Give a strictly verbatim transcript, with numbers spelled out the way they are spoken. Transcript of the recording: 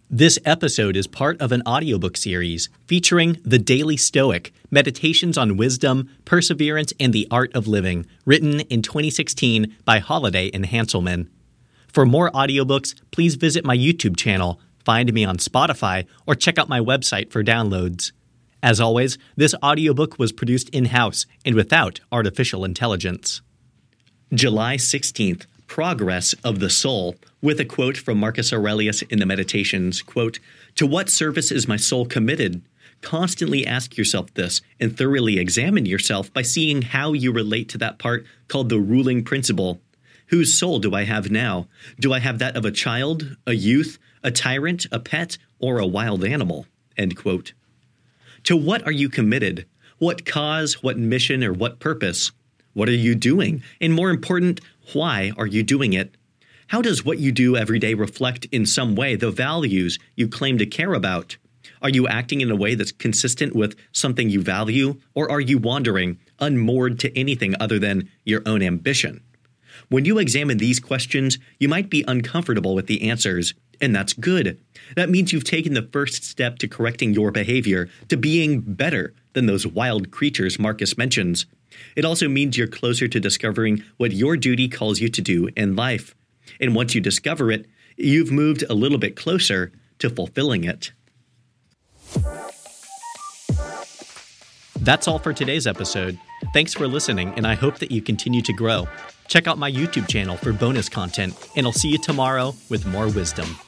This episode is part of an audiobook series featuring The Daily Stoic, Meditations on Wisdom, Perseverance, and the Art of Living, written in twenty sixteen by Holiday and Hanselman. For more audiobooks, please visit my YouTube channel, find me on Spotify, or check out my website for downloads. As always, this audiobook was produced in-house and without artificial intelligence. July sixteenth. Progress of the Soul, with a quote from Marcus Aurelius in the Meditations, quote, "To what service is my soul committed? Constantly ask yourself this and thoroughly examine yourself by seeing how you relate to that part called the ruling principle. Whose soul do I have now? Do I have that of a child, a youth, a tyrant, a pet, or a wild animal?" End quote. To what are you committed? What cause, what mission, or what purpose? What are you doing? And more important, why are you doing it? How does what you do every day reflect in some way the values you claim to care about? Are you acting in a way that's consistent with something you value, or are you wandering, unmoored to anything other than your own ambition? When you examine these questions, you might be uncomfortable with the answers, and that's good. That means you've taken the first step to correcting your behavior, to being better than those wild creatures Marcus mentions. It also means you're closer to discovering what your duty calls you to do in life. And once you discover it, you've moved a little bit closer to fulfilling it. That's all for today's episode. Thanks for listening, and I hope that you continue to grow. Check out my YouTube channel for bonus content, and I'll see you tomorrow with more wisdom.